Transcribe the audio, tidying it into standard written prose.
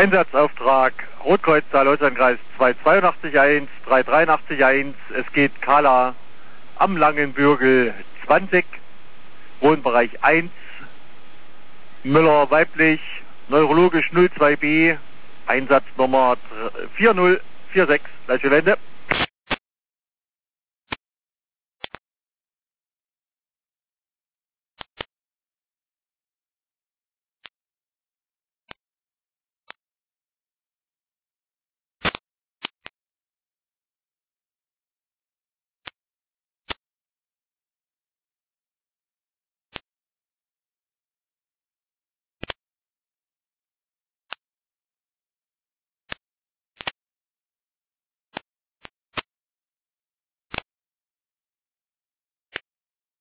Einsatzauftrag Rotkreuz Saarleutkreis 2881, 38381. Es geht Kala am Langenbürgel 20, Wohnbereich 1, Müller weiblich, neurologisch 02b, Einsatznummer 4046, gleiche Wende.